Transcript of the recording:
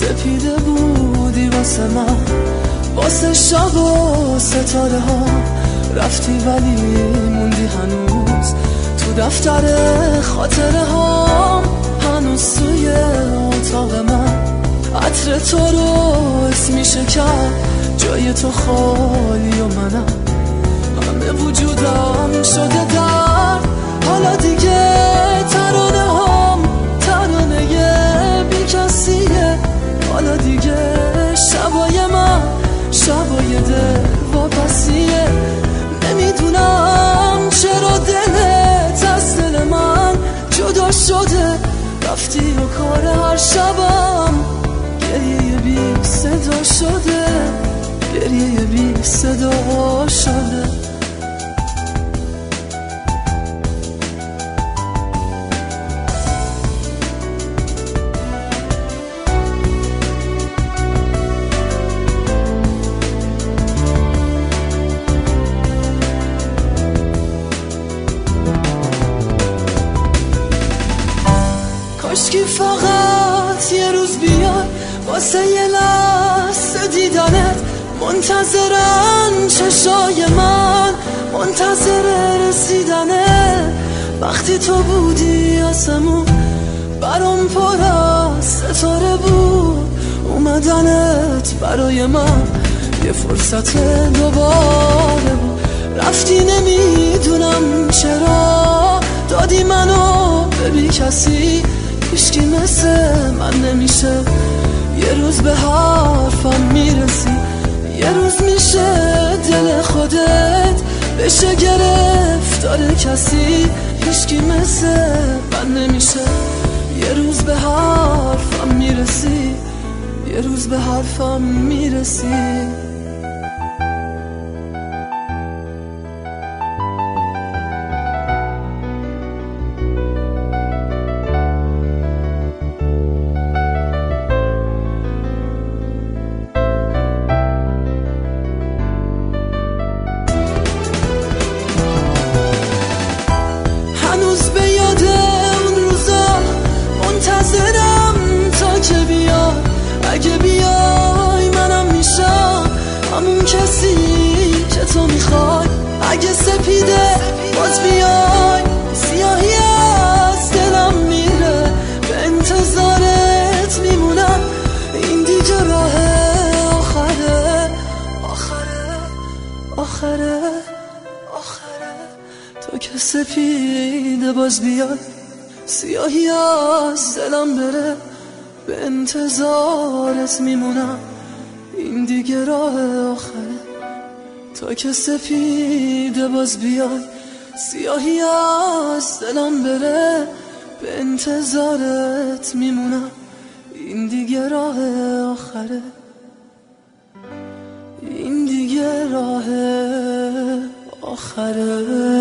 سپیده بودی واسه من، واسه شب و ستاره ها رفتی ولی موندی هنوز تو دفتر خاطره ها. هنوز توی اتاق من عطر تو رو حس میشه کرد، جای تو خالی و منم همه وجودم شده درد. حالا دیگه ترانه هم ترانه بی کسیه، حالا دیگه شبای من شبای دل واپسیه. نمیدونم چرا دلت از دل من جدا شده، رفتی و کار هر شبم گریه بی صدا شده، گریه بی صدا شده. کاشکی فقط یه روز بیای واسه یه لحظه دیدنت، منتظرن چشای من منتظر رسیدنت. وقتی تو بودی آسمون برام پر از ستاره بود، اومدنت برای من یه فرصت دوباره بود. رفتی نمیدونم چرا دادی منو به بی کسی، هیچکی مثل من نمیشه. یه روز به حرفم میرسی، یه روز میشه دل خودت بشه گرفتار کسی، هیچکی مثل من نمیشه. یه روز به حرفم میرسی، یه روز به حرفم میرسی. اگه بیای منم میشم همون کسی که تو میخوای. اگه سپیده باز بیای سیاهی از دلم میره، به انتظارت میمونم این دیگه راه آخره آخره آخره آخره. تا که سپیده باز بیای سیاهی از دلم بره، به انتظارت میمونم این دیگه راه آخره. تا که سپیده باز بیای سیاهی از دلم بره، به انتظارت میمونم این دیگه راه آخره، این دیگه راه آخره.